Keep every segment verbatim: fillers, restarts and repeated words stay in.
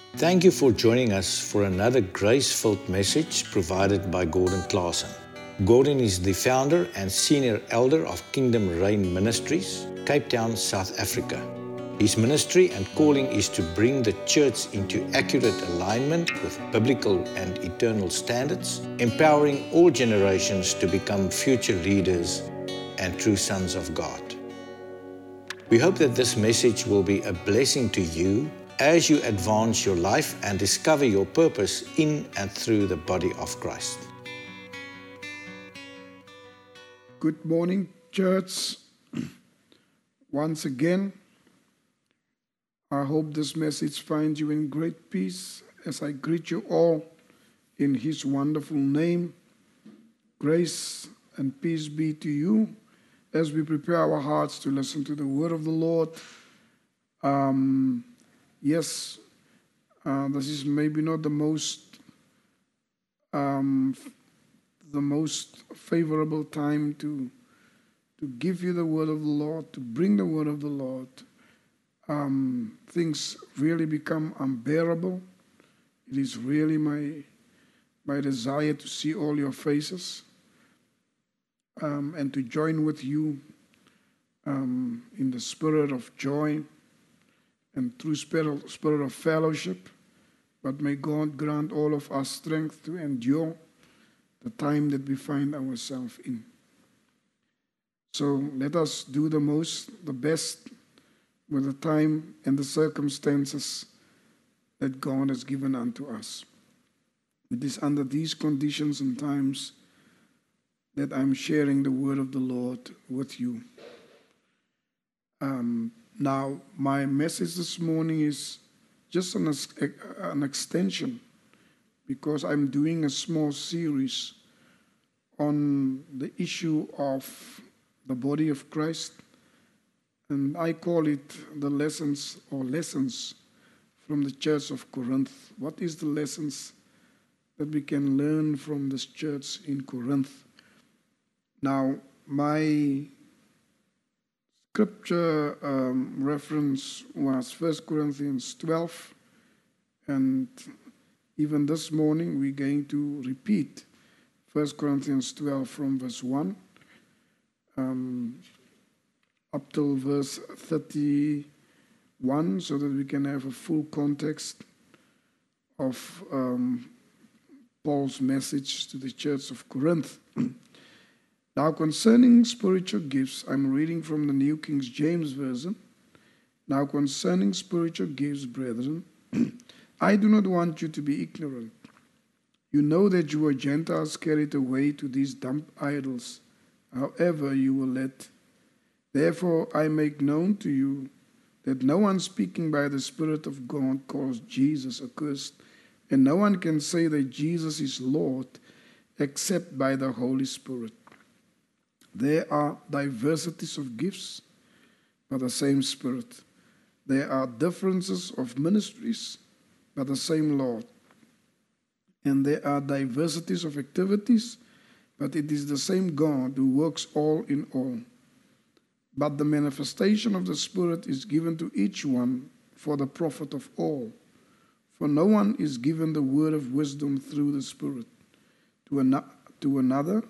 Thank you for joining us for another grace-filled message provided by Gordon Claassen. Gordon is the founder and senior elder of Kingdom Reign Ministries, Cape Town, South Africa. His ministry and calling is to bring the church into accurate alignment with biblical and eternal standards, empowering all generations to become future leaders and true sons of God. We hope that this message will be a blessing to you as you advance your life and discover your purpose in and through the body of Christ. Good morning, church. Once again, I hope this message finds you in great peace as I greet you all in His wonderful name. Grace and peace be to you as we prepare our hearts to listen to the word of the Lord. Um, yes, uh, this is maybe not the most um, the most favorable time to to give you the word of the Lord, to bring the word of the Lord. Um, things really become unbearable. It is really my my desire to see all your faces um, and to join with you um, in the spirit of joy and through spirit, spirit of fellowship. But may God grant all of us strength to endure the time that we find ourselves in. So let us do the most, the best with the time and the circumstances that God has given unto us. It is under these conditions and times that I'm sharing the word of the Lord with you. Um, now, my message this morning is just an, an extension because I'm doing a small series on the issue of the body of Christ. And I call it the lessons or lessons from the church of Corinth. What is the lessons that we can learn from this church in Corinth? Now, my scripture um, reference was First Corinthians twelve. And even this morning, we're going to repeat First Corinthians twelve from verse one. Um, up till verse thirty-one, so that we can have a full context of um, Paul's message to the church of Corinth. Now, concerning spiritual gifts, I'm reading from the New King James Version. Now, concerning spiritual gifts, brethren, I do not want you to be ignorant. You know that you were Gentiles carried away to these dumb idols, however you were led. Therefore, I make known to you that no one speaking by the Spirit of God calls Jesus accursed, and no one can say that Jesus is Lord except by the Holy Spirit. There are diversities of gifts, but the same Spirit. There are differences of ministries, but the same Lord. And there are diversities of activities, but it is the same God who works all in all. But the manifestation of the Spirit is given to each one for the profit of all. For no one is given the word of wisdom through the Spirit. To, an- to another,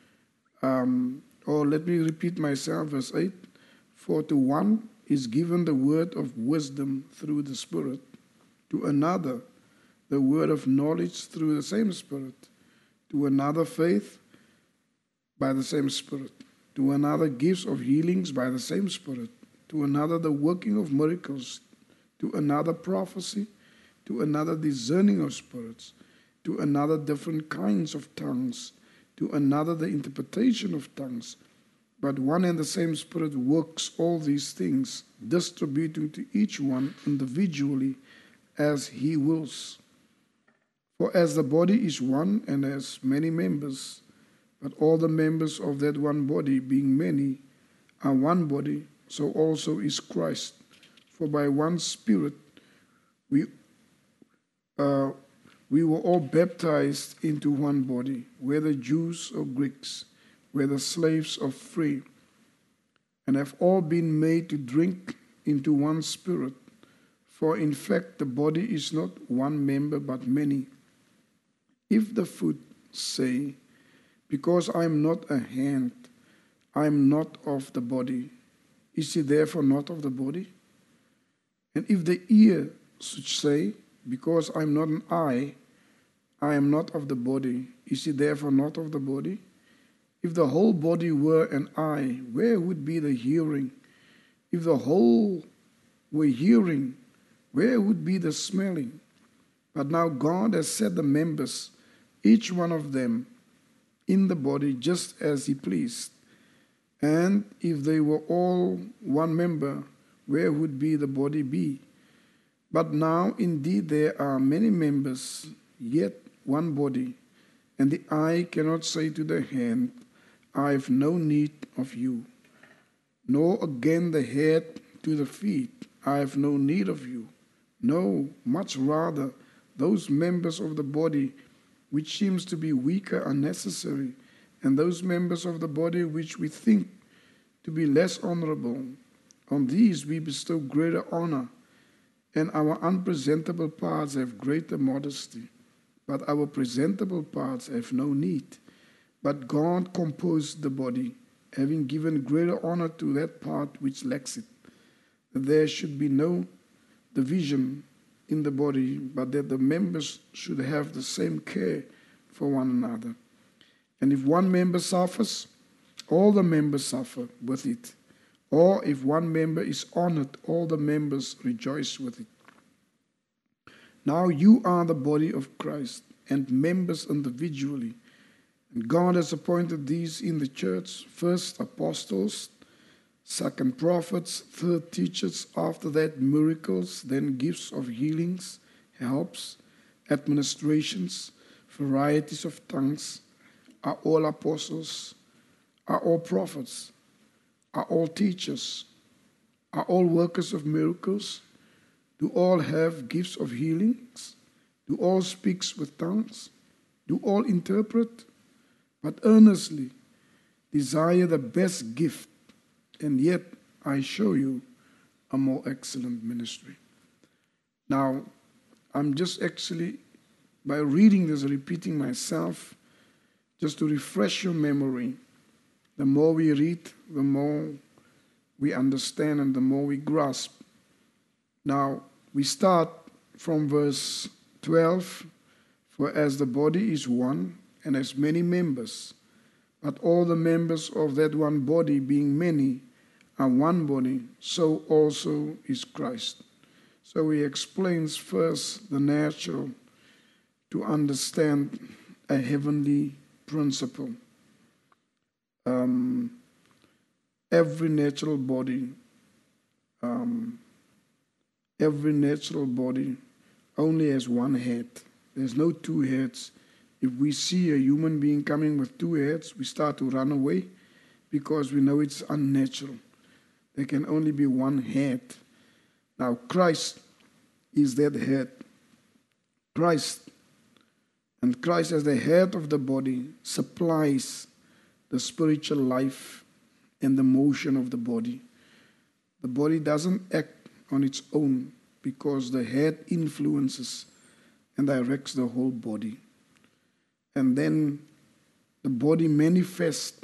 um, or let me repeat myself, verse eight. For to one is given the word of wisdom through the Spirit. To another, the word of knowledge through the same Spirit. To another, faith by the same Spirit. To another, gifts of healings by the same Spirit. To another, the working of miracles. To another, prophecy. To another, discerning of spirits. To another, different kinds of tongues. To another, the interpretation of tongues. But one and the same Spirit works all these things, distributing to each one individually as He wills. For as the body is one and has many members, but all the members of that one body, being many, are one body, so also is Christ. For by one Spirit we uh, we were all baptized into one body, whether Jews or Greeks, whether slaves or free, and have all been made to drink into one Spirit. For in fact, the body is not one member but many. If the foot say, because I am not a hand, I am not of the body, is he therefore not of the body? And if the ear should say, because I am not an eye, I am not of the body, is he therefore not of the body? If the whole body were an eye, where would be the hearing? If the whole were hearing, where would be the smelling? But now God has set the members, each one of them, in the body just as he pleased. And if they were all one member, where would be the body be? But now indeed there are many members, yet one body. And the eye cannot say to the hand, I have no need of you. Nor again the head to the feet, I have no need of you. No, much rather, those members of the body which seems to be weaker are necessary, and those members of the body which we think to be less honorable, on these we bestow greater honor, and our unpresentable parts have greater modesty, but our presentable parts have no need. But God composed the body, having given greater honor to that part which lacks it, that there should be no division in the body, but that the members should have the same care for one another. And if one member suffers, all the members suffer with it. Or if one member is honored, all the members rejoice with it. Now you are the body of Christ, and members individually. And God has appointed these in the church, first apostles, second prophets, third teachers, after that miracles, then gifts of healings, helps, administrations, varieties of tongues. Are all apostles? Are all prophets? Are all teachers? Are all workers of miracles? Do all have gifts of healings? Do all speak with tongues? Do all interpret? But earnestly desire the best gift, and yet I show you a more excellent ministry. Now, I'm just actually, by reading this, repeating myself, just to refresh your memory. The more we read, the more we understand and the more we grasp. Now, we start from verse twelve. For as the body is one and has many members, but all the members of that one body, being many, are one body, so also is Christ. So he explains first the natural to understand a heavenly principle. Um, every natural body, um, every natural body only has one head. There's no two heads. If we see a human being coming with two heads, we start to run away because we know it's unnatural. There can only be one head. Now, Christ is that head. Christ, and Christ as the head of the body, supplies the spiritual life and the motion of the body. The body doesn't act on its own because the head influences and directs the whole body. And then the body manifests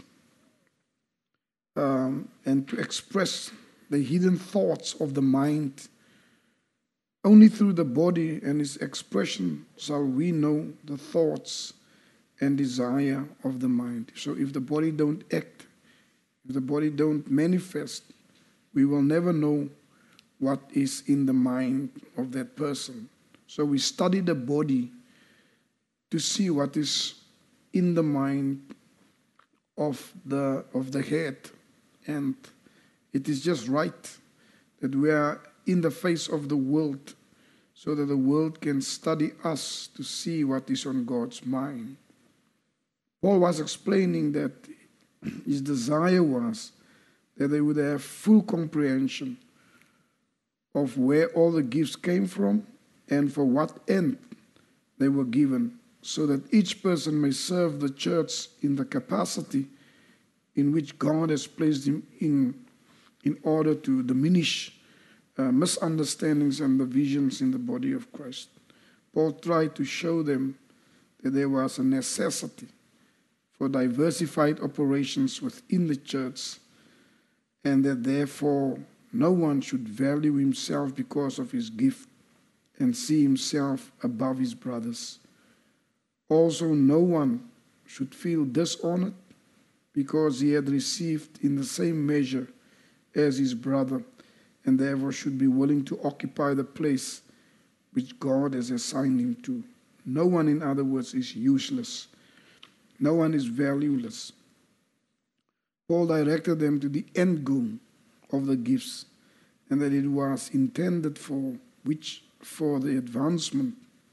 um, and to express the hidden thoughts of the mind. Only through the body and its expression shall we know the thoughts and desire of the mind. So if the body don't act, if the body don't manifest, we will never know what is in the mind of that person. So we study the body to see what is in the mind of the of the head. And it is just right that we are in the face of the world so that the world can study us to see what is on God's mind. Paul was explaining that his desire was that they would have full comprehension of where all the gifts came from and for what end they were given, so that each person may serve the church in the capacity in which God has placed him in, in order to diminish uh, misunderstandings and divisions in the body of Christ. Paul tried to show them that there was a necessity for diversified operations within the church, and that therefore no one should value himself because of his gift and see himself above his brothers. Also, no one should feel dishonored because he had received in the same measure as his brother, and therefore should be willing to occupy the place which God has assigned him to. No one, in other words, is useless. No one is valueless. Paul directed them to the end goal of the gifts, and that it was intended for which for the advancement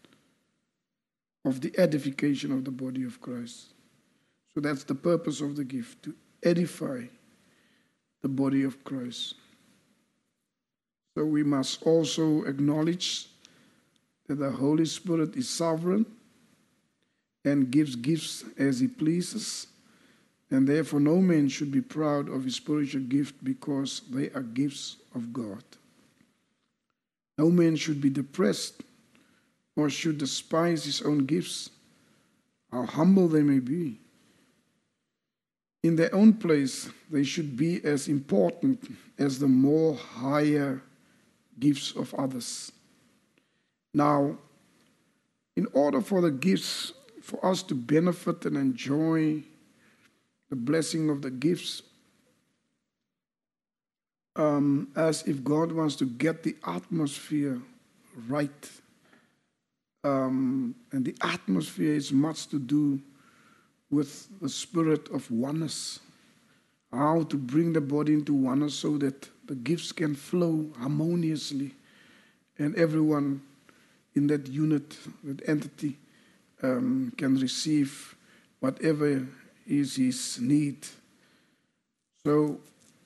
of the edification of the body of Christ. So that's the purpose of the gift, to edify the body of Christ. So we must also acknowledge that the Holy Spirit is sovereign and gives gifts as he pleases, and therefore no man should be proud of his spiritual gift because they are gifts of God. No man should be depressed or should despise his own gifts, how humble they may be. In their own place, they should be as important as the more higher gifts of others. Now, in order for the gifts, for us to benefit and enjoy the blessing of the gifts, um, as if God wants to get the atmosphere right. Um, and the atmosphere is much to do with the spirit of oneness. How to bring the body into oneness so that the gifts can flow harmoniously and everyone in that unit, that entity, um, can receive whatever is his need. So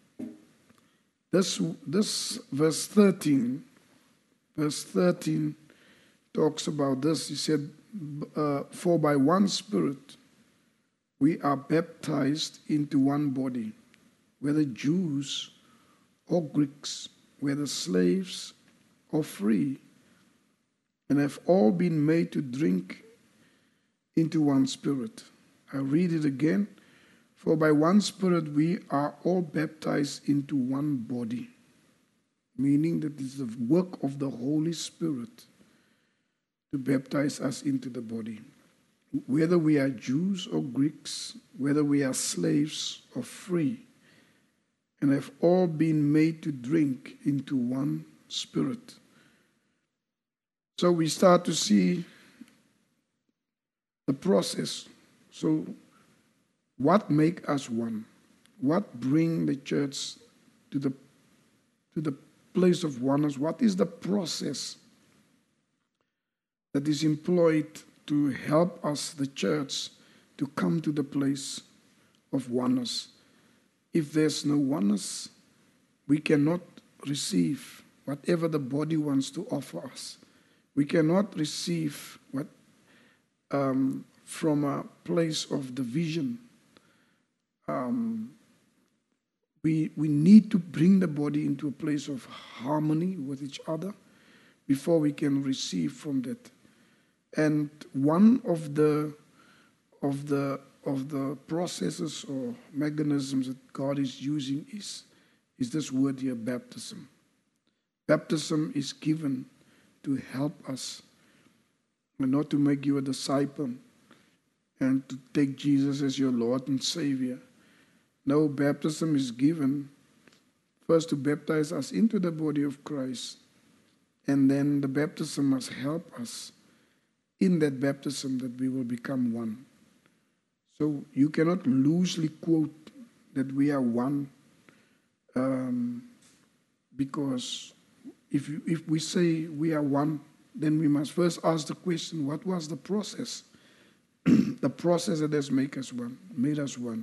this, this verse thirteen, verse thirteen talks about this. He said, uh, for by one Spirit we are baptized into one body, whether Jews or Greeks, whether slaves or free, and have all been made to drink into one Spirit. I read it again. For by one Spirit we are all baptized into one body, meaning that it's the work of the Holy Spirit to baptize us into the body. Whether we are Jews or Greeks, whether we are slaves or free, and have all been made to drink into one Spirit. So we start to see the process. So what make us one? What bring the church to the, to the place of oneness? What is the process that is employed to help us, the church, to come to the place of oneness? If there's no oneness, we cannot receive whatever the body wants to offer us. We cannot receive what um, from a place of division. Um, we, we need to bring the body into a place of harmony with each other before we can receive from that. And one of the of the of the processes or mechanisms that God is using is, is this word here, baptism. Baptism is given to help us, and not to make you a disciple and to take Jesus as your Lord and Savior. No, baptism is given first to baptize us into the body of Christ, and then the baptism must help us in that baptism that we will become one. So you cannot loosely quote that we are one, um, because if you, if we say we are one, then we must first ask the question, what was the process? The process that has made us one, made us one.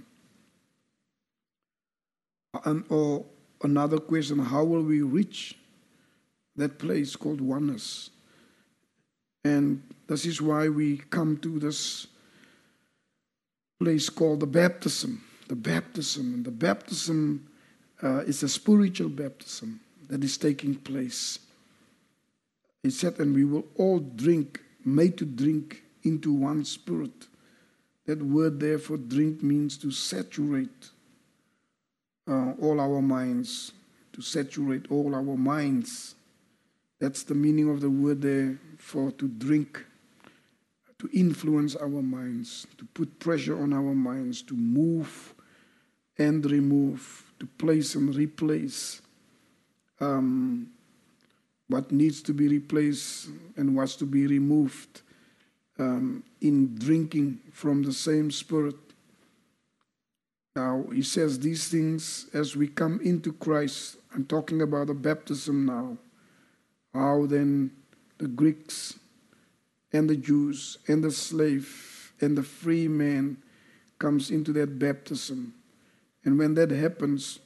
And or another question, how will we reach that place called oneness? And this is why we come to this place called the baptism. The baptism. And the baptism uh, is a spiritual baptism. that is taking place. He said, and we will all drink, made to drink into one spirit. That word there for drink means to saturate uh, all our minds, to saturate all our minds. That's the meaning of the word there for to drink, to influence our minds, to put pressure on our minds, to move and remove, to place and replace um, what needs to be replaced and what's to be removed um, in drinking from the same Spirit. Now, he says these things as we come into Christ. I'm talking about the baptism now. How then the Greeks and the Jews and the slave and the free man comes into that baptism. And when that happens,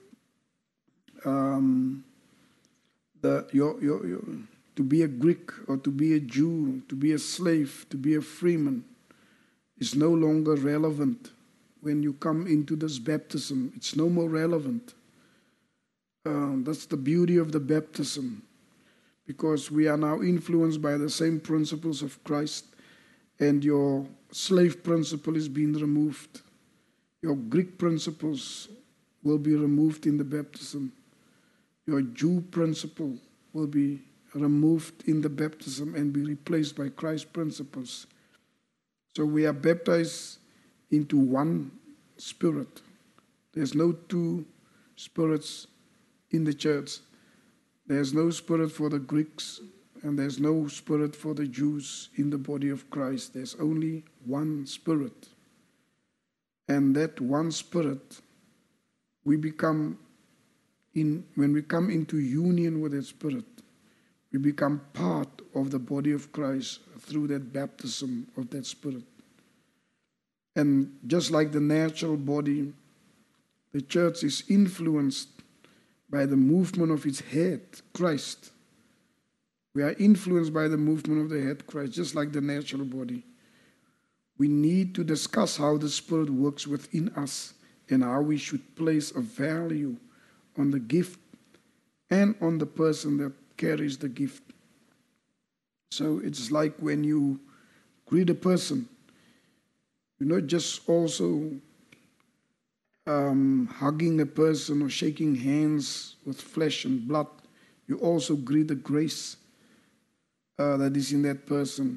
um, the, your, your, your, to be a Greek or to be a Jew, to be a slave, to be a freeman is no longer relevant. When you come into this baptism, it's no more relevant. Uh, that's the beauty of the baptism, because we are now influenced by the same principles of Christ, and your slave principle is being removed. Your Greek principles will be removed in the baptism. Your Jew principle will be removed in the baptism and be replaced by Christ's principles. So we are baptized into one Spirit. There's no two spirits in the church. There's no spirit for the Greeks, and there's no spirit for the Jews in the body of Christ. There's only one Spirit. And that one Spirit, we become, in when we come into union with that Spirit, we become part of the body of Christ through that baptism of that Spirit. And just like the natural body, the church is influenced by the movement of its head, Christ. We are influenced by the movement of the head, Christ, just like the natural body. We need to discuss how the Spirit works within us and how we should place a value on the gift and on the person that carries the gift. So it's like when you greet a person, you're not just also um, hugging a person or shaking hands with flesh and blood. You also greet the grace uh, that is in that person.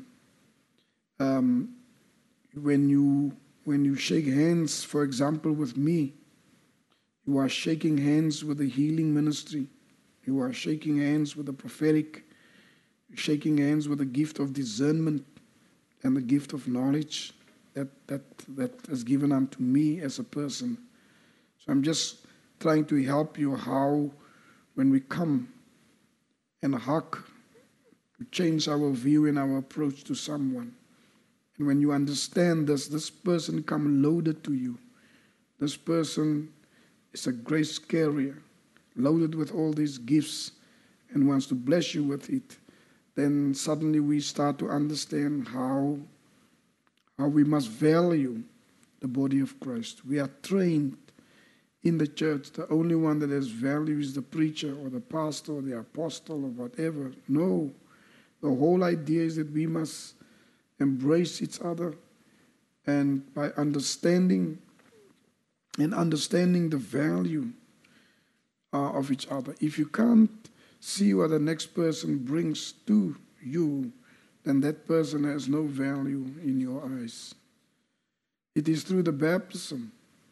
Um, when you when you shake hands, for example, with me, you are shaking hands with the healing ministry. You are shaking hands with the prophetic. You're shaking hands with the gift of discernment and the gift of knowledge that that that is given unto me as a person. So I'm just trying to help you how, when we come and hug, we change our view and our approach to someone. And when you understand this, this person come loaded to you. This person is a grace carrier, loaded with all these gifts and wants to bless you with it. Then suddenly we start to understand how, how we must value the body of Christ. We are trained in the church. The only one that has value is the preacher or the pastor or the apostle or whatever. No. The whole idea is that we must embrace each other, and by understanding and understanding the value uh, of each other. If you can't see what the next person brings to you, then that person has no value in your eyes. It is through the baptism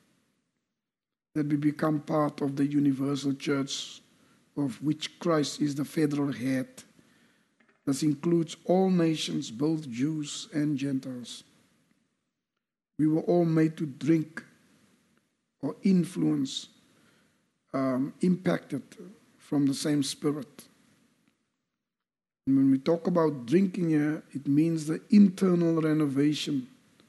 that we become part of the universal church, of which Christ is the federal head. This includes all nations, both Jews and Gentiles. We were all made to drink or influence, um, impacted from the same Spirit. And when we talk about drinking here, it means the internal renovation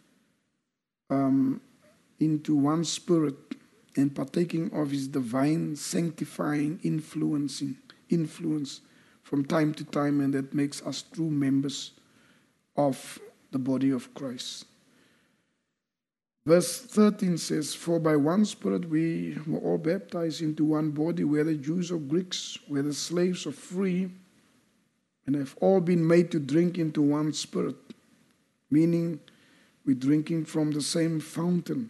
um, into one Spirit and partaking of His divine, sanctifying, influencing influence from time to time, and that makes us true members of the body of Christ. Verse thirteen says, "For by one Spirit we were all baptized into one body, whether Jews or Greeks, whether slaves or free, and have all been made to drink into one Spirit," meaning we're drinking from the same fountain.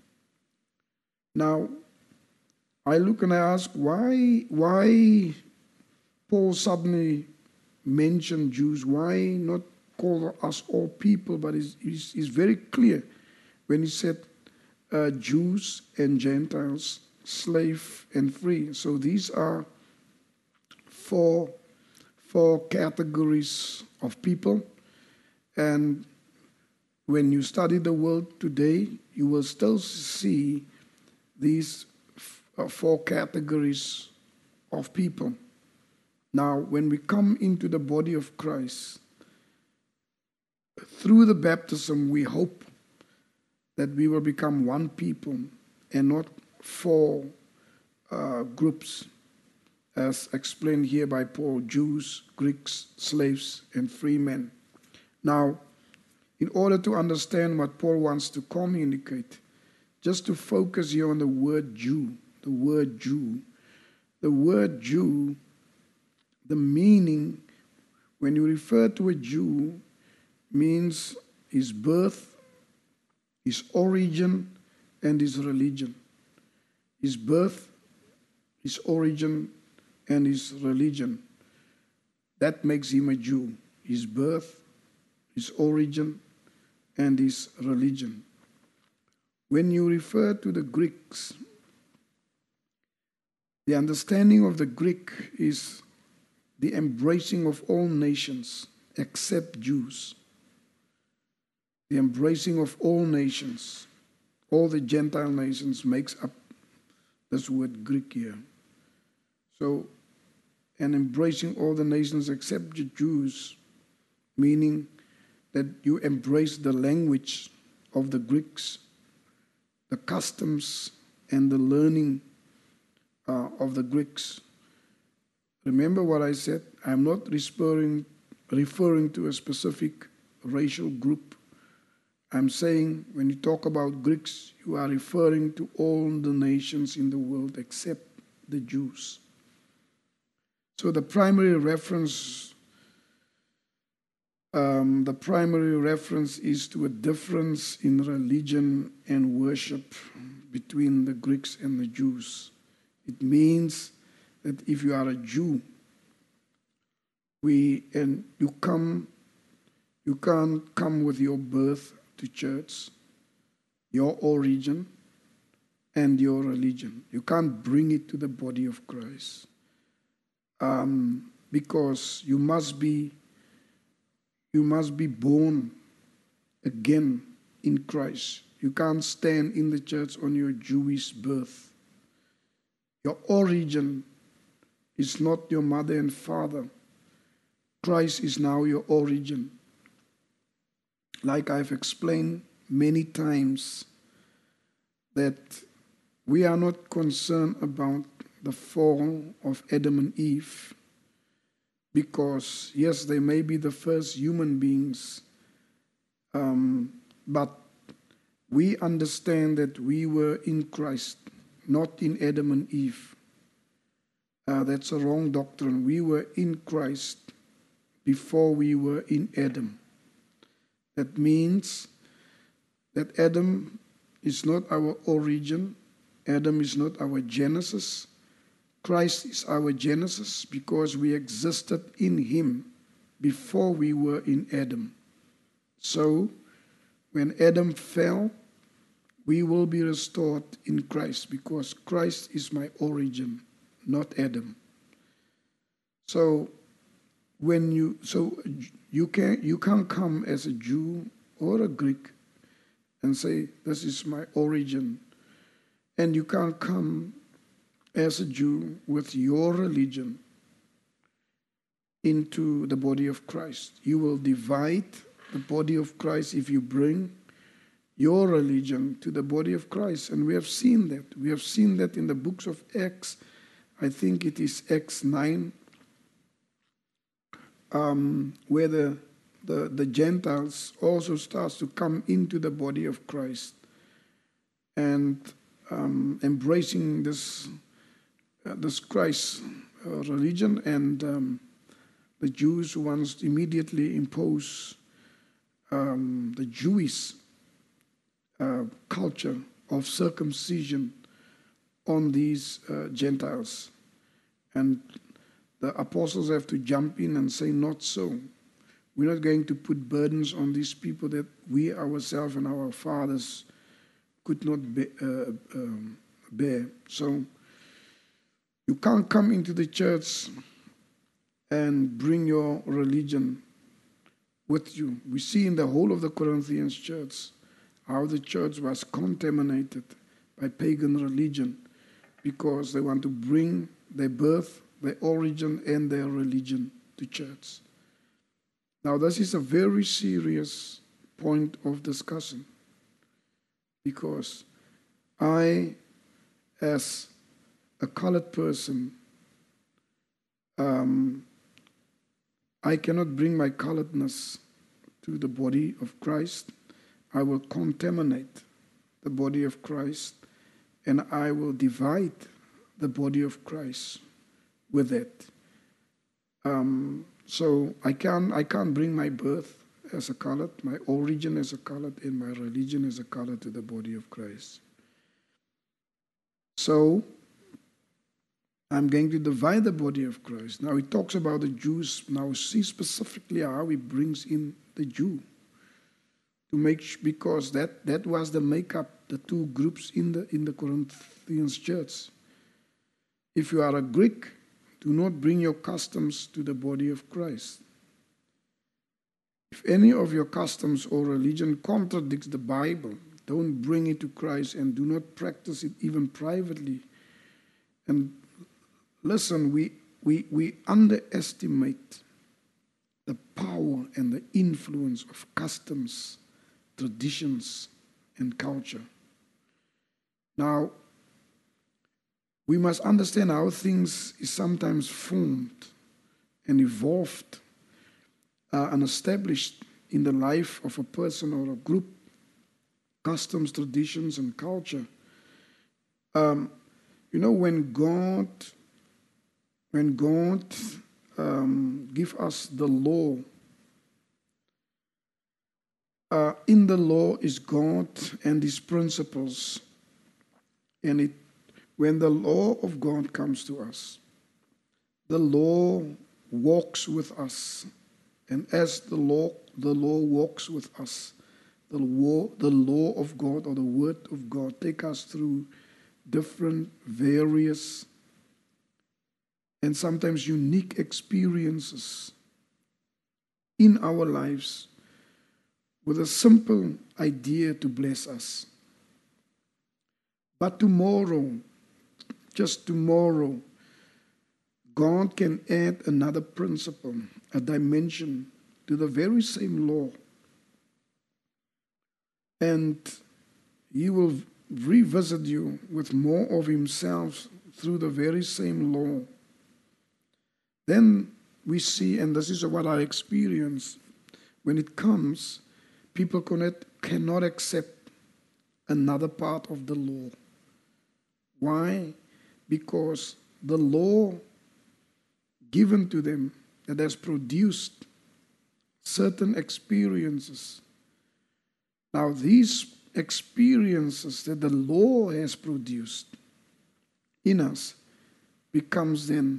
Now, I look and I ask, why, why Paul suddenly mentioned Jews? Why not call us all people? But it's, it's, it's very clear when he said uh, Jews and Gentiles, slave and free. So these are four, four categories of people. And when you study the world today, you will still see these uh, four categories of people. Now, when we come into the body of Christ, through the baptism, we hope that we will become one people and not four uh, groups, as explained here by Paul: Jews, Greeks, slaves, and free men. Now, in order to understand what Paul wants to communicate, just to focus here on the word Jew, the word Jew. The word Jew, the meaning, when you refer to a Jew, means his birth, his origin, and his religion. His birth, his origin, and his religion. That makes him a Jew. His birth, his origin, and his religion. When you refer to the Greeks, the understanding of the Greek is the embracing of all nations except Jews. The embracing of all nations, all the Gentile nations, makes up this word Greek here. So, and embracing all the nations except the Jews, meaning that you embrace the language of the Greeks, the customs and the learning uh, of the Greeks. Remember what I said? I'm not referring, referring to a specific racial group. I'm saying when you talk about Greeks, you are referring to all the nations in the world except the Jews. So the primary reference, um, the primary reference is to a difference in religion and worship between the Greeks and the Jews. It means that if you are a Jew, we and you come, you can't come with your birth to church, your origin, and your religion. You can't bring it to the body of Christ. Um, because you must be you must be born again in Christ. You can't stand in the church on your Jewish birth. Your origin is not your mother and father. Christ is now your origin. Like I've explained many times, that we are not concerned about the fall of Adam and Eve, because yes, they may be the first human beings, um, but we understand that we were in Christ, not in Adam and Eve. Uh, that's a wrong doctrine. We were in Christ before we were in Adam. That means that Adam is not our origin. Adam is not our genesis. Christ is our genesis because we existed in him before we were in Adam. So, when Adam fell, we will be restored in Christ because Christ is my origin, not Adam. So, when you so you can you can't come as a Jew or a Greek and say, this is my origin. And you can't come as a Jew with your religion into the body of Christ. You will divide the body of Christ if you bring your religion to the body of Christ. And we have seen that. We have seen that in the books of Acts. I think it is Acts nine, um, where the The, the Gentiles also starts to come into the body of Christ. and um, embracing this, uh, this Christ uh, religion, and um, the Jews once immediately impose um, the Jewish uh, culture of circumcision on these uh, Gentiles. And the apostles have to jump in and say, not so. We're not going to put burdens on these people that we ourselves and our fathers could not be, uh, um, bear. So you can't come into the church and bring your religion with you. We see in the whole of the Corinthians church how the church was contaminated by pagan religion because they want to bring their birth, their origin, and their religion to church. Now, this is a very serious point of discussion because I, as a colored person, um, I cannot bring my coloredness to the body of Christ. I will contaminate the body of Christ, and I will divide the body of Christ with it. Um, so I can't, I can't bring my birth as a colored, my origin as a colored, and my religion as a colored to the body of Christ. So I'm going to divide the body of Christ. Now he talks about the Jews. Now see specifically how he brings in the Jew. To make, because that, that was the makeup, the two groups in the, in the Corinthians church. If you are a Greek, do not bring your customs to the body of Christ. If any of your customs or religion contradicts the Bible, don't bring it to Christ and do not practice it even privately. And listen, we, we, we underestimate the power and the influence of customs, traditions, and culture. Now, we must understand how things is sometimes formed and evolved uh, and established in the life of a person or a group, customs, traditions, and culture. Um, you know, when God, when God um, give us the law, uh, in the law is God and His principles, and it when the law of God comes to us, the law walks with us. And as the law, the law walks with us, the law, the law of God or the word of God take us through different, various, and sometimes unique experiences in our lives with a simple idea to bless us. But tomorrow, just tomorrow, God can add another principle, a dimension to the very same law. And He will revisit you with more of Himself through the very same law. Then we see, and this is what I experience, when it comes, people cannot, cannot accept another part of the law. Why? Because the law given to them that has produced certain experiences. Now, these experiences that the law has produced in us becomes then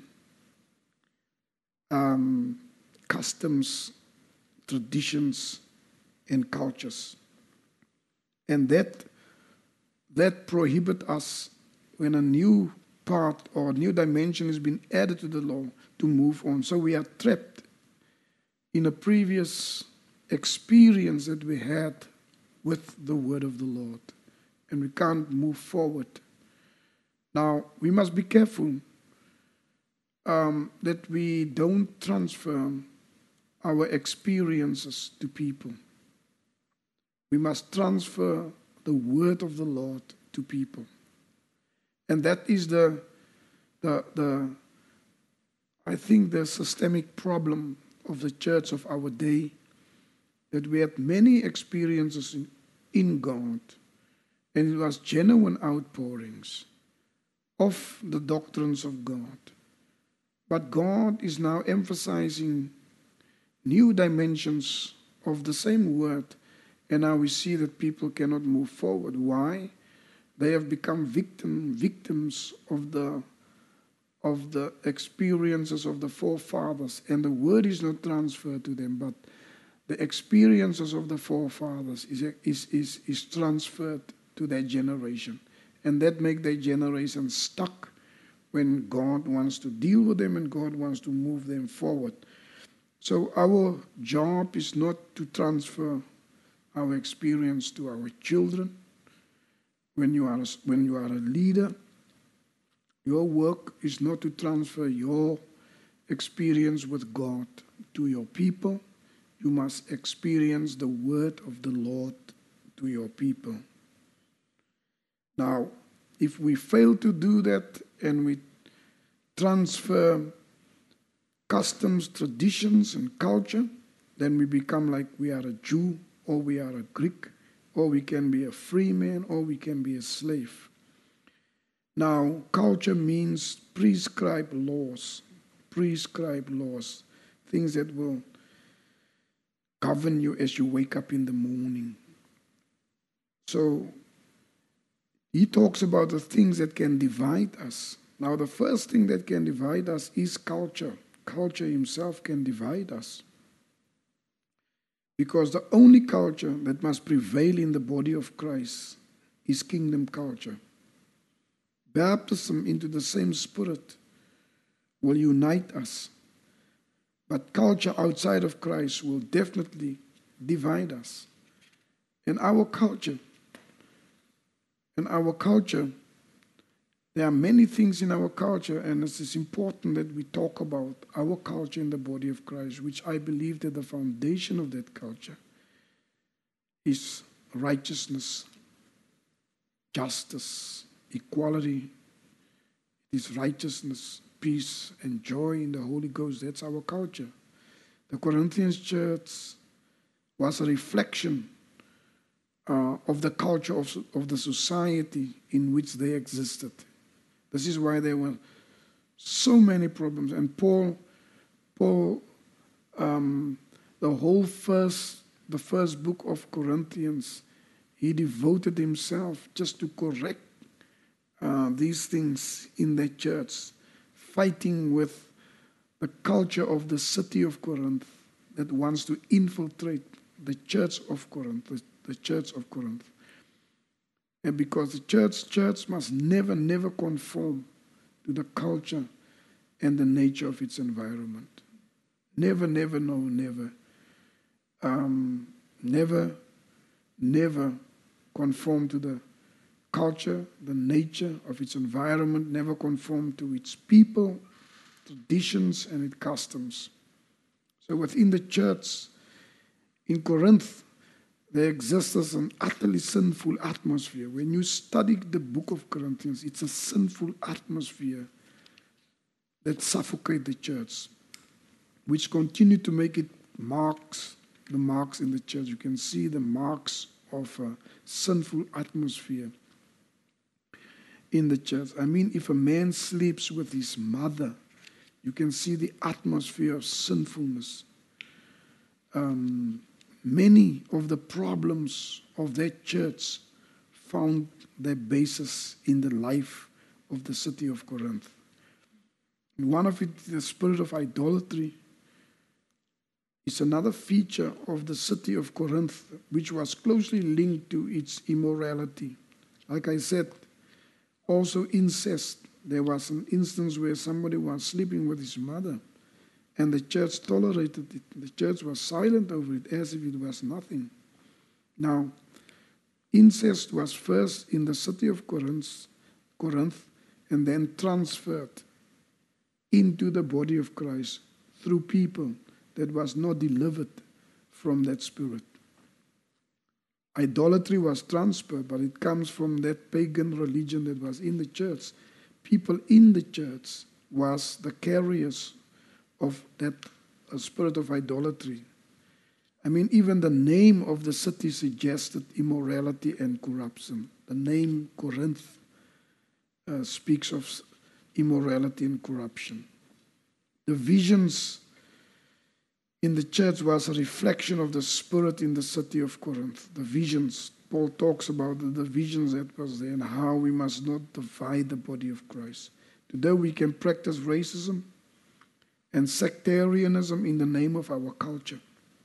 um, customs, traditions, and cultures. And that, that prohibits us when a new part or a new dimension has been added to the law to move on. So we are trapped in a previous experience that we had with the word of the Lord, and we can't move forward. Now, we must be careful um, that we don't transfer our experiences to people. We must transfer the word of the Lord to people. And that is the, the, the, I think, the systemic problem of the church of our day, that we had many experiences in, in God, And it was genuine outpourings of the doctrines of God. But God is now emphasizing new dimensions of the same word. And now we see that people cannot move forward. Why? They have become victim, victims of the, of the experiences of the forefathers. And the word is not transferred to them, but the experiences of the forefathers is, is, is, is transferred to their generation. And that makes their generation stuck when God wants to deal with them and God wants to move them forward. So our job is not to transfer our experience to our children. When you are a, when you are a leader, your work is not to transfer your experience with God to your people. You must experience the word of the Lord to your people. Now, if we fail to do that and we transfer customs, traditions, and culture, then we become like we are a Jew, or we are a Greek, or we can be a free man, or we can be a slave. Now, culture means prescribed laws, prescribed laws, things that will govern you as you wake up in the morning. So, he talks about the things that can divide us. Now, the first thing that can divide us is culture. Culture himself can divide us. Because the only culture that must prevail in the body of Christ is kingdom culture. Baptism into the same Spirit will unite us. But culture outside of Christ will definitely divide us. And our culture, in our culture, there are many things in our culture, and it is important that we talk about our culture in the body of Christ, which I believe that the foundation of that culture is righteousness, justice, equality. It is righteousness, peace, and joy in the Holy Ghost. That's our culture. The Corinthians church was a reflection uh, of the culture of, of the society in which they existed. This is why there were so many problems. And Paul, Paul, um, the whole first, the first book of Corinthians, he devoted himself just to correct uh, these things in the church, fighting with the culture of the city of Corinth that wants to infiltrate the church of Corinth, the, the church of Corinth. And because the church, church must never, never conform to the culture and the nature of its environment. Never, never, no, never. Um, never, never conform to the culture, the nature of its environment, never conform to its people, traditions, and its customs. So within the church in Corinth, there exists an utterly sinful atmosphere. When you study the book of Corinthians, it's a sinful atmosphere that suffocates the church, which continue to make it marks, the marks in the church. You can see the marks of a sinful atmosphere in the church. I mean, if a man sleeps with his mother, you can see the atmosphere of sinfulness. Um, Many of the problems of that church found their basis in the life of the city of Corinth. And one of it, the spirit of idolatry, is another feature of the city of Corinth, which was closely linked to its immorality. Like I said, also incest. There was an instance where somebody was sleeping with his mother, and the church tolerated it. The church was silent over it as if it was nothing. Now, incest was first in the city of Corinth, Corinth and then transferred into the body of Christ through people that was not delivered from that spirit. Idolatry was transferred, but it comes from that pagan religion that was in the church. People in the church was the carriers of that uh, spirit of idolatry. I mean, even the name of the city suggested immorality and corruption. The name Corinth uh, speaks of immorality and corruption. The visions in the church was a reflection of the spirit in the city of Corinth. The visions, Paul talks about the, the visions that was there and how we must not divide the body of Christ. Today we can practice racism and sectarianism in the name of our culture.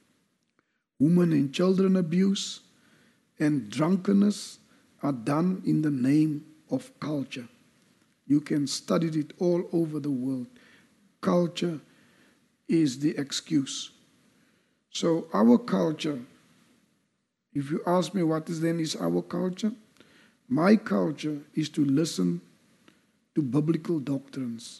Women and children abuse and drunkenness are done in the name of culture. You can study it all over the world. Culture is the excuse. So our culture, if you ask me what is then is our culture, my culture is to listen to biblical doctrines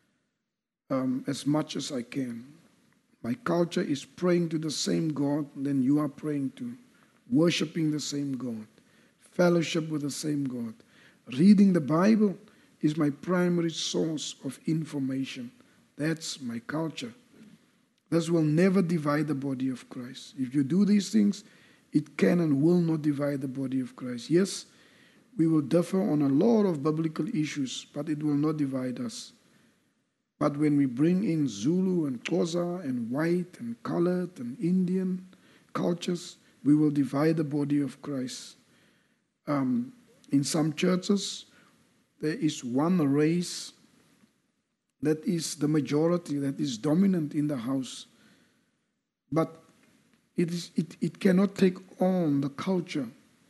um, as much as I can. My culture is praying to the same God that you are praying to, worshiping the same God, fellowship with the same God. Reading the Bible is my primary source of information. That's my culture. This will never divide the body of Christ. If you do these things, it can and will not divide the body of Christ. Yes, we will differ on a lot of biblical issues, but it will not divide us. But when we bring in Zulu and Xhosa and white and colored and Indian cultures, we will divide the body of Christ. Um, in some churches, there is one race that is the majority, that is dominant in the house. But it, is, it, it cannot take on the culture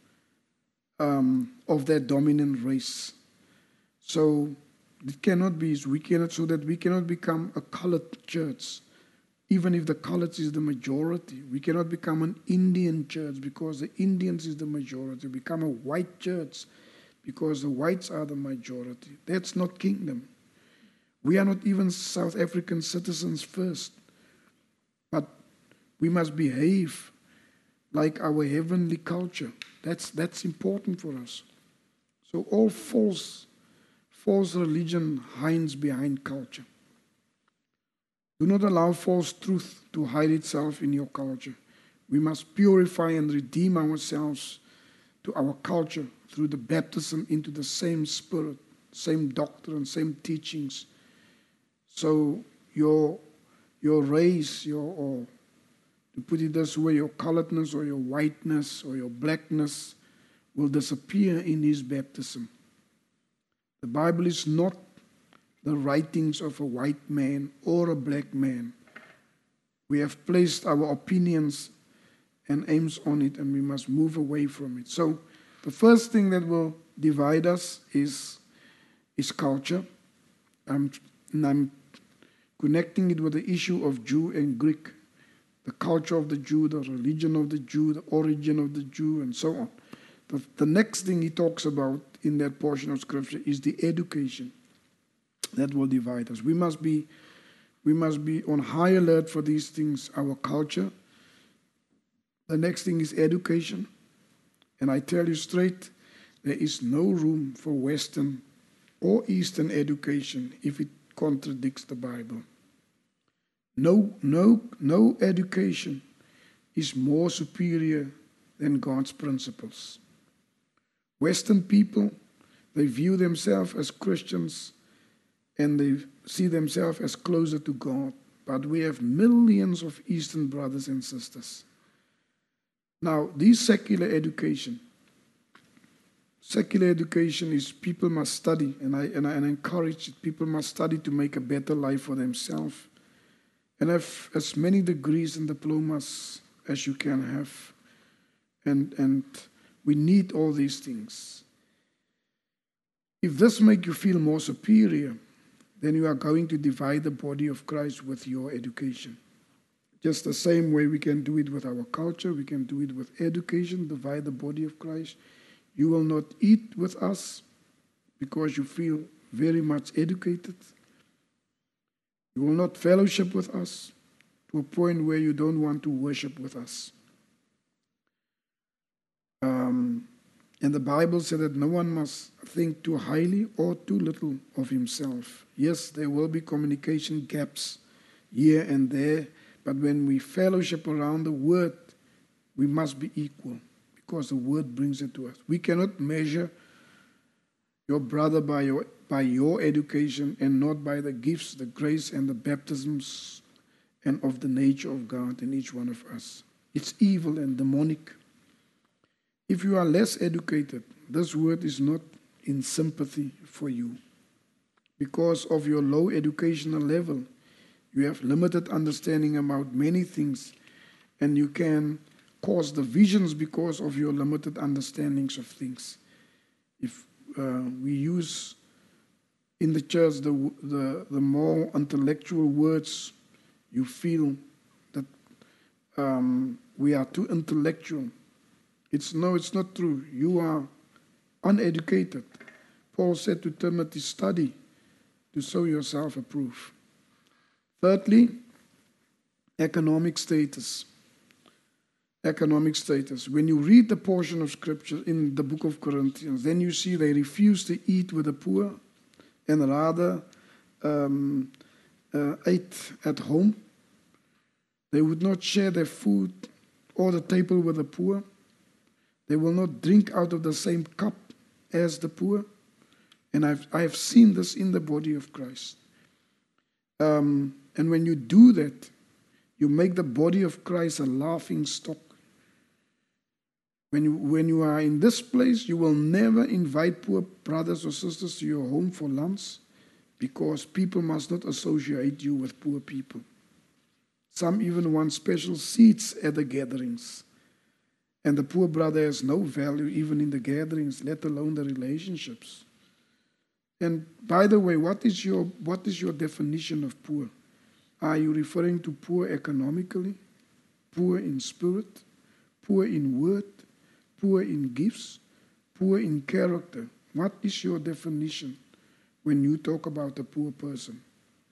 um, of that dominant race. So it cannot be, we cannot, so that we cannot become a colored church, even if the colored is the majority. We cannot become an Indian church because the Indians is the majority. Become a white church because the whites are the majority. That's not kingdom. We are not even South African citizens first, but we must behave like our heavenly culture. That's, that's important for us. So all false False religion hides behind culture. Do not allow false truth to hide itself in your culture. We must purify and redeem ourselves to our culture through the baptism into the same spirit, same doctrine, same teachings. So your, your race, your, or to put it this way, your coloredness or your whiteness or your blackness will disappear in his baptism. The Bible is not the writings of a white man or a black man. We have placed our opinions and aims on it, and we must move away from it. So the first thing that will divide us is, is culture. I'm, and I'm connecting it with the issue of Jew and Greek, the culture of the Jew, the religion of the Jew, the origin of the Jew, and so on. The, the next thing he talks about in that portion of Scripture is the education that will divide us. We must be, we must be on high alert for these things, our culture. The next thing is education. And I tell you straight, there is no room for Western or Eastern education if it contradicts the Bible. No, no, no education is more superior than God's principles. Western people, they view themselves as Christians and they see themselves as closer to God. But we have millions of Eastern brothers and sisters. Now, this secular education, secular education is people must study, and I, and I, and I encourage it, people must study to make a better life for themselves and have as many degrees and diplomas as you can have. And, and we need all these things. If this makes you feel more superior, then you are going to divide the body of Christ with your education. Just the same way we can do it with our culture, we can do it with education, divide the body of Christ. You will not eat with us because you feel very much educated. You will not fellowship with us to a point where you don't want to worship with us. Um, and the Bible said that no one must think too highly or too little of himself. Yes, there will be communication gaps here and there But when we fellowship around the word, we must be equal because the word brings it to us. We cannot measure your brother by your, by your education and not by the gifts, the grace, and the baptisms and of the nature of God in each one of us. It's evil and demonic. If you are less educated, this word is not in sympathy for you. Because of your low educational level, you have limited understanding about many things, and you can cause divisions because of your limited understandings of things. If uh, we use in the church the, the, the more intellectual words, you feel that um, we are too intellectual. It's no, it's not true. You are uneducated. Paul said to Timothy, study to show yourself approved. Thirdly, economic status. Economic status. When you read the portion of scripture in the book of Corinthians, then you see they refuse to eat with the poor and rather um, uh, ate at home. They would not share their food or the table with the poor. They will not drink out of the same cup as the poor. And I've, I've seen this in the body of Christ. Um, and when you do that, you make the body of Christ a laughing stock. When you, when you are in this place, you will never invite poor brothers or sisters to your home for lunch because people must not associate you with poor people. Some even want special seats at the gatherings. And the poor brother has no value even in the gatherings, let alone the relationships. And by the way, what is your, what is your definition of poor? Are you referring to poor economically, poor in spirit, poor in word, poor in gifts, poor in character? What is your definition when you talk about a poor person?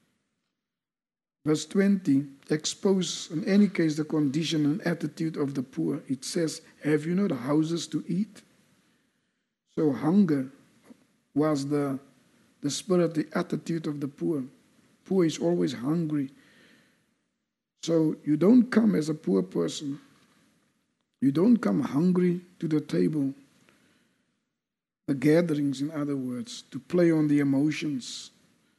Verse twenty, expose in any case the condition and attitude of the poor. It says, have you not houses to eat? So hunger was the, the spirit, the attitude of the poor. Poor is always hungry. So you don't come as a poor person. You don't come hungry to the table. The gatherings, in other words, to play on the emotions.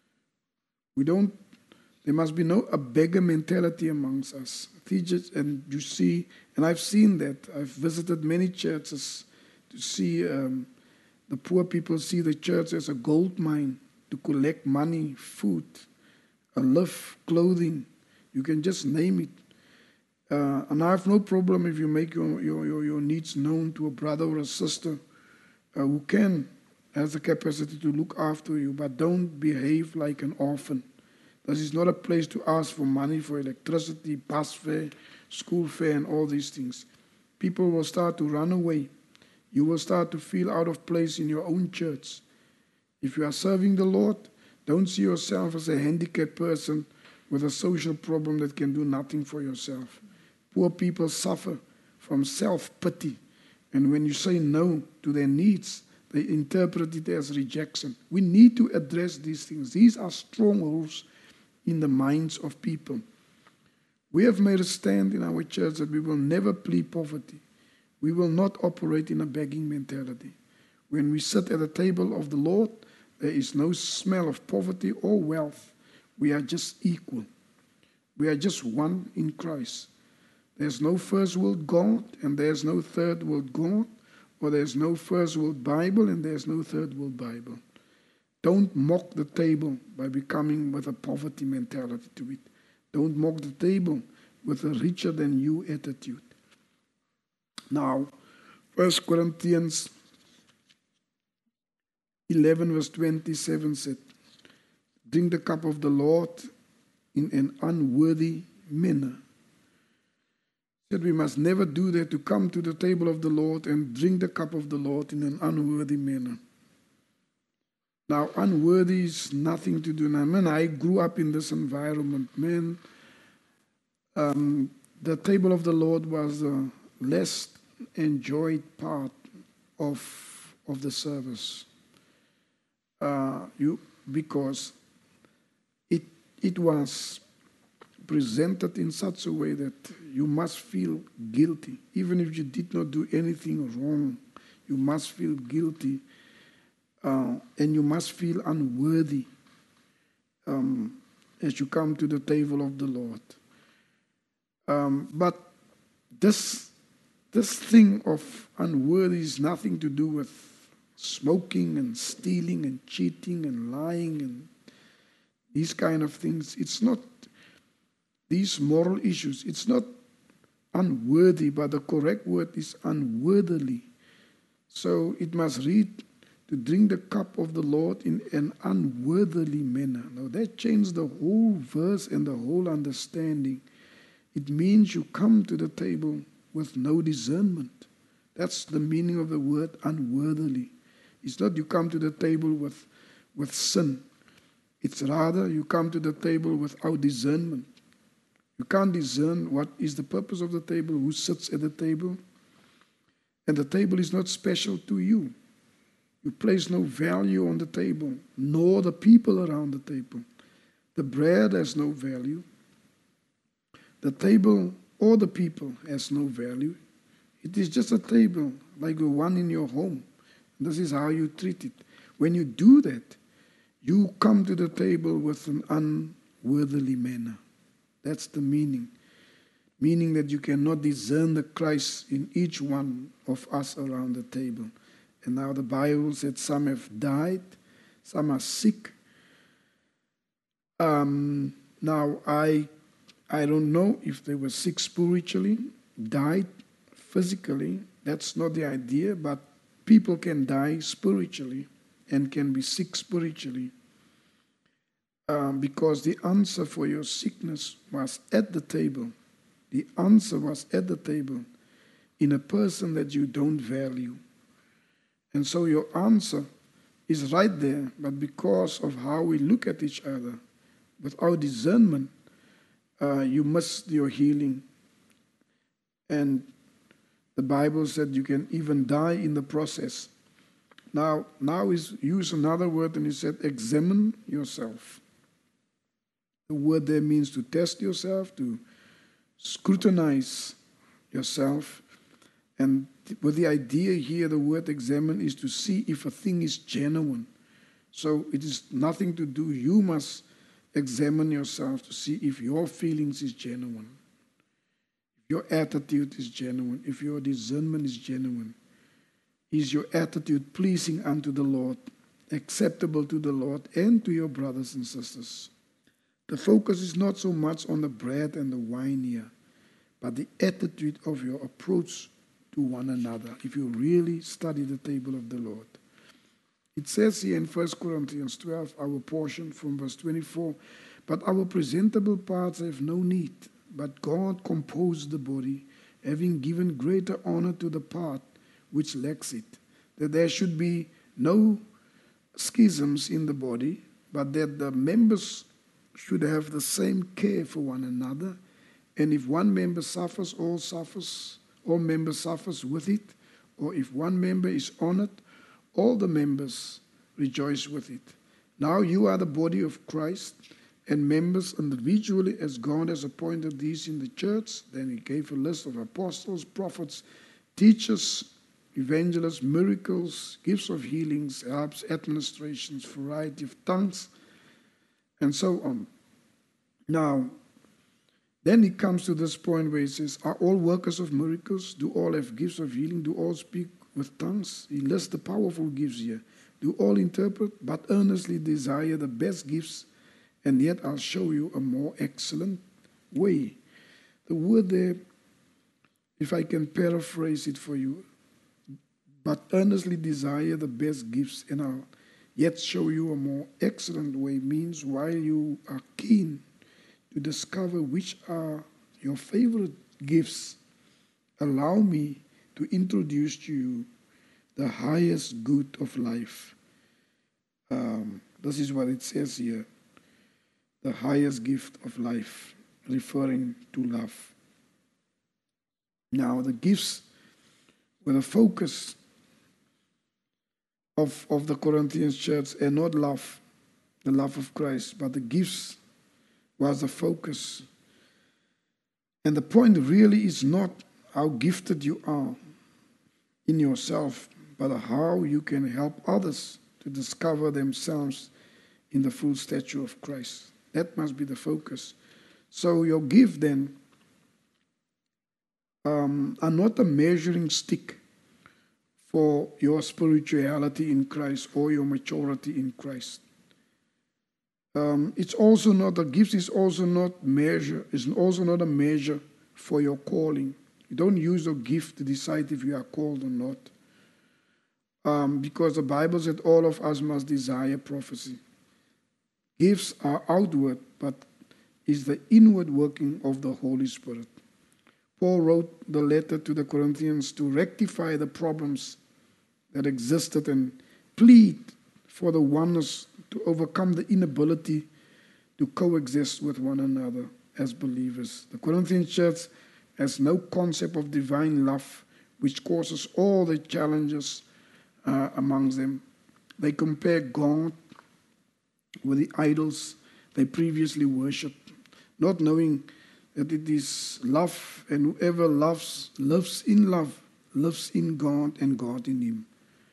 We don't There must be no a beggar mentality amongst us. And you see, and I've seen that. I've visited many churches to see um, the poor people see the church as a gold mine to collect money, food, a live, clothing. You can just name it. Uh, and I have no problem if you make your, your, your, your needs known to a brother or a sister uh, who can, has the capacity to look after you, but don't behave like an orphan. This is not a place to ask for money for electricity, bus fare, school fare, and all these things. People will start to run away. You will start to feel out of place in your own church. If you are serving the Lord, don't see yourself as a handicapped person with a social problem that can do nothing for yourself. Poor people suffer from self-pity. And when you say no to their needs, they interpret it as rejection. We need to address these things. These are strongholds in the minds of people. We have made a stand in our church that we will never plead poverty. We will not operate in a begging mentality. When we sit at the table of the Lord, there is no smell of poverty or wealth. We are just equal. We are just one in Christ. There's no first world God and there's no third world God, or there's no first world Bible and there's no third world Bible. Don't mock the table by becoming with a poverty mentality to it. Don't mock the table with a richer than you attitude. Now, First Corinthians eleven verse twenty-seven said, drink the cup of the Lord in an unworthy manner. Said we must never do that, to come to the table of the Lord and drink the cup of the Lord in an unworthy manner. Now, unworthy is nothing to do. Now, man, I grew up in this environment. Man, um, the table of the Lord was the less enjoyed part of, of the service. Uh, you, because it, it was presented in such a way that you must feel guilty. Even if you did not do anything wrong, you must feel guilty, uh, and you must feel unworthy um, as you come to the table of the Lord. Um, but this, this thing of unworthy is nothing to do with smoking and stealing and cheating and lying and these kind of things. It's not these moral issues. It's not unworthy, but the correct word is unworthily. So it must read, to drink the cup of the Lord in an unworthily manner. Now that changed the whole verse and the whole understanding. It means you come to the table with no discernment. That's the meaning of the word unworthily. It's not you come to the table with, with sin. It's rather you come to the table without discernment. You can't discern what is the purpose of the table, who sits at the table. And the table is not special to you. You place no value on the table, nor the people around the table. The bread has no value. The table or the people has no value. It is just a table like the one in your home. This is how you treat it. When you do that, you come to the table with an unworthily manner. That's the meaning. Meaning that you cannot discern the Christ in each one of us around the table. And now the Bible said some have died, some are sick. Um, now, I, I don't know if they were sick spiritually, died physically. That's not the idea, but people can die spiritually and can be sick spiritually. Um, because the answer for your sickness was at the table. The answer was at the table in a person that you don't value. And so your answer is right there, but because of how we look at each other, without discernment, uh, you miss your healing. And the Bible said you can even die in the process. Now, now he's used another word, and he said, examine yourself. The word there means to test yourself, to scrutinize yourself. And with the idea here, the word examine is to see if a thing is genuine. So it is nothing to do. You must examine yourself to see if your feelings is genuine, if your attitude is genuine, if your discernment is genuine. Is your attitude pleasing unto the Lord, acceptable to the Lord and to your brothers and sisters? The focus is not so much on the bread and the wine here, but the attitude of your approach to one another, if you really study the table of the Lord. It says here in First Corinthians twelve, our portion from verse twenty-four, but our presentable parts have no need, but God composed the body, having given greater honor to the part which lacks it, that there should be no schisms in the body, but that the members should have the same care for one another. And if one member suffers, all suffers, all members suffers with it. Or if one member is honored, all the members rejoice with it. Now you are the body of Christ, and members individually as God has appointed these in the church. Then he gave a list of apostles, prophets, teachers, evangelists, miracles, gifts of healings, helps, administrations, variety of tongues, and so on. Now, then he comes to this point where he says, are all workers of miracles? Do all have gifts of healing? Do all speak with tongues? He lists the powerful gifts here. Do all interpret? But earnestly desire the best gifts, and yet I'll show you a more excellent way. The word there, if I can paraphrase it for you, but earnestly desire the best gifts, and I'll yet show you a more excellent way, means while you are keen to discover which are your favorite gifts, allow me to introduce to you the highest good of life. Um, this is what it says here, the highest gift of life, referring to love. Now, the gifts were the focus of, of the Corinthian church, and not love, the love of Christ, but the gifts was the focus. And the point really is not how gifted you are in yourself, but how you can help others to discover themselves in the full stature of Christ. That must be the focus. So your gift then um, are not a measuring stick for your spirituality in Christ or your maturity in Christ. Um, it's also not, the gift is also not measure, is also not a measure for your calling. You don't use your gift to decide if you are called or not. Um, because the Bible said all of us must desire prophecy. Gifts are outward, but is the inward working of the Holy Spirit. Paul wrote the letter to the Corinthians to rectify the problems that existed and plead for the oneness to overcome the inability to coexist with one another as believers. The Corinthian church has no concept of divine love, which causes all the challenges uh, amongst them. They compare God with the idols they previously worshipped, not knowing that it is love, and whoever loves, lives in love, lives in God and God in him.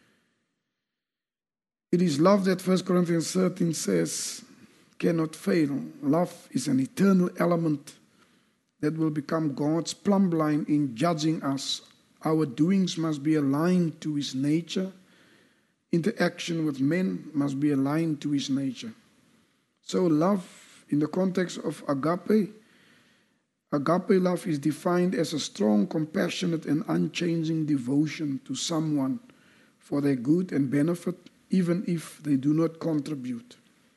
It is love that First Corinthians thirteen says cannot fail. Love is an eternal element that will become God's plumb line in judging us. Our doings must be aligned to his nature. Interaction with men must be aligned to his nature. So love, in the context of agape, agape love is defined as a strong, compassionate, and unchanging devotion to someone for their good and benefit, even if they do not contribute.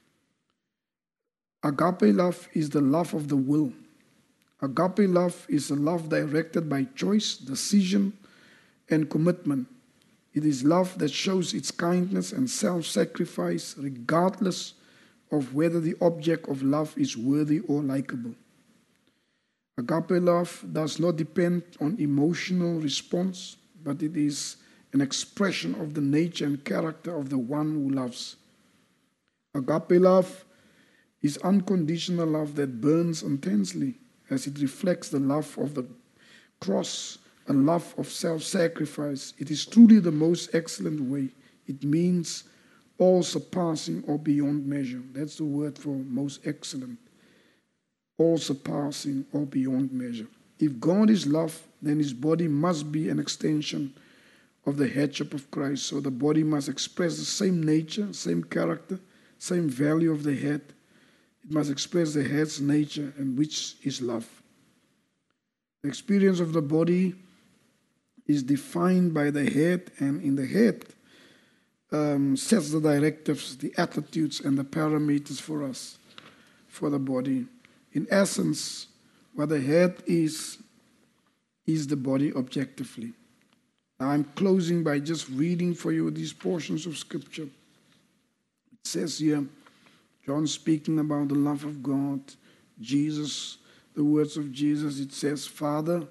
Agape love is the love of the will. Agape love is a love directed by choice, decision, and commitment. It is love that shows its kindness and self-sacrifice regardless of whether the object of love is worthy or likable. Agape love does not depend on emotional response, but it is an expression of the nature and character of the one who loves. Agape love is unconditional love that burns intensely as it reflects the love of the cross, a love of self-sacrifice. It is truly the most excellent way. It means all surpassing or beyond measure. That's the word for most excellent. All surpassing or beyond measure. If God is love, then his body must be an extension of the headship of Christ. So the body must express the same nature, same character, same value of the head. It must express the head's nature, and which is love. The experience of the body is defined by the head, and in the head um, sets the directives, the attitudes, and the parameters for us, for the body. In essence, what the head is, is the body objectively. Now I'm closing by just reading for you these portions of Scripture. It says here, John speaking about the love of God, Jesus, the words of Jesus, it says, Father,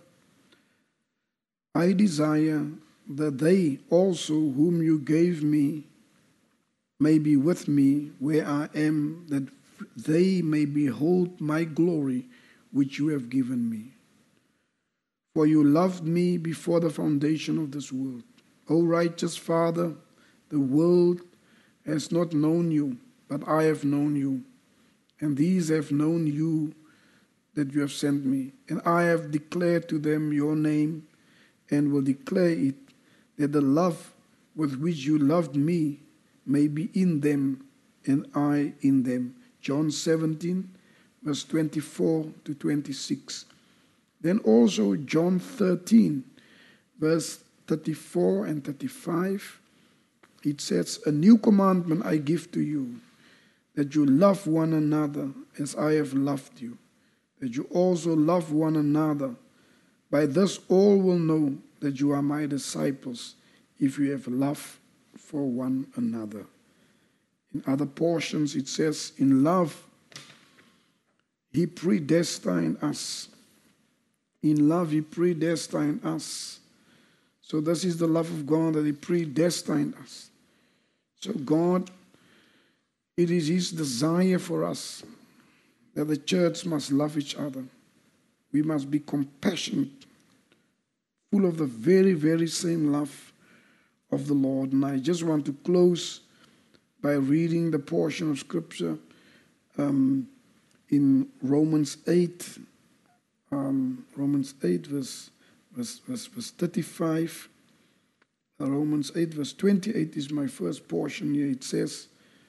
I desire that they also whom you gave me may be with me where I am, that they may behold my glory which you have given me. For you loved me before the foundation of this world. O righteous Father, the world has not known you, but I have known you, and these have known you that you have sent me. And I have declared to them your name, and will declare it, that the love with which you loved me may be in them, and I in them. John seventeen, verse twenty-four to twenty-six. Then also John thirteen, verse thirty-four and thirty-five, it says, A new commandment I give to you, that you love one another as I have loved you, that you also love one another. By this all will know that you are my disciples, if you have love for one another. In other portions it says, in love he predestined us. In love he predestined us. So this is the love of God, that he predestined us. So God, it is his desire for us that the church must love each other. We must be compassionate, full of the very, very same love of the Lord. And I just want to close by reading the portion of Scripture um, in Romans eight, um, Romans eight, verse, verse, verse, verse thirty-five. Uh, Romans eight, verse twenty-eight is my first portion here. It says,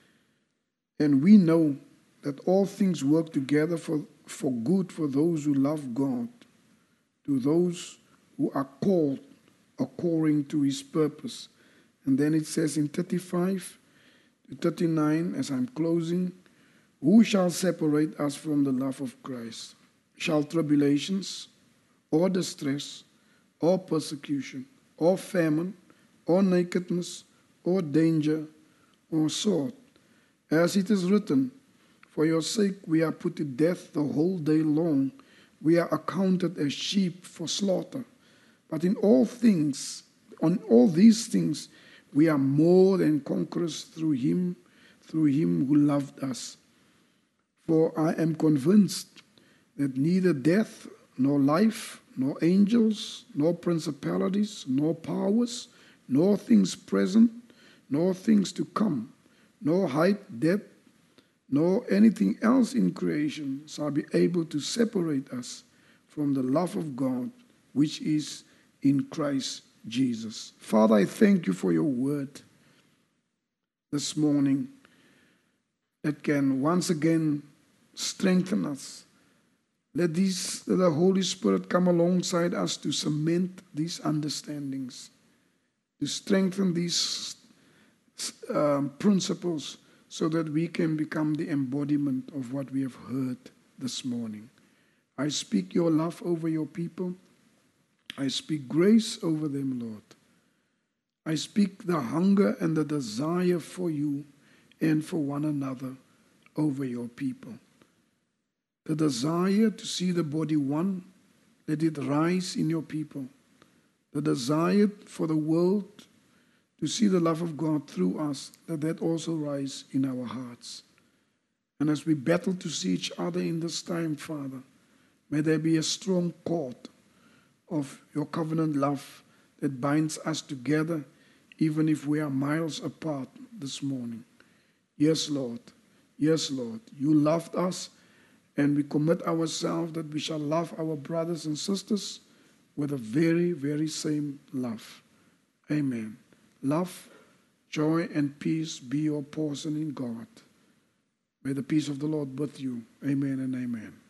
"And we know that all things work together for, for good for those who love God, to those who are called according to his purpose." And then it says in thirty-five to thirty-nine, as I'm closing, "Who shall separate us from the love of Christ? Shall tribulations, or distress, or persecution, or famine, or nakedness, or danger, or sword? As it is written, for your sake we are put to death the whole day long. We are accounted as sheep for slaughter. But in all things, on all these things, we are more than conquerors through him, through him who loved us. For I am convinced that neither death, nor life, nor angels, nor principalities, nor powers, nor things present, nor things to come, nor height, depth, nor anything else in creation shall be able to separate us from the love of God, which is in Christ Jesus." Father, I thank you for your word this morning that can once again strengthen us. Let, these, let the Holy Spirit come alongside us to cement these understandings, to strengthen these um, principles, so that we can become the embodiment of what we have heard this morning. I speak your love over your people. I speak grace over them, Lord. I speak the hunger and the desire for you and for one another over your people. The desire to see the body one, let it rise in your people. The desire for the world to see the love of God through us, let that also rise in our hearts. And as we battle to see each other in this time, Father, may there be a strong cord of your covenant love that binds us together, even if we are miles apart this morning. Yes, Lord. Yes, Lord. You loved us, and we commit ourselves that we shall love our brothers and sisters with the very, very same love. Amen. Love, joy, and peace be your portion in God. May the peace of the Lord with you. Amen and amen.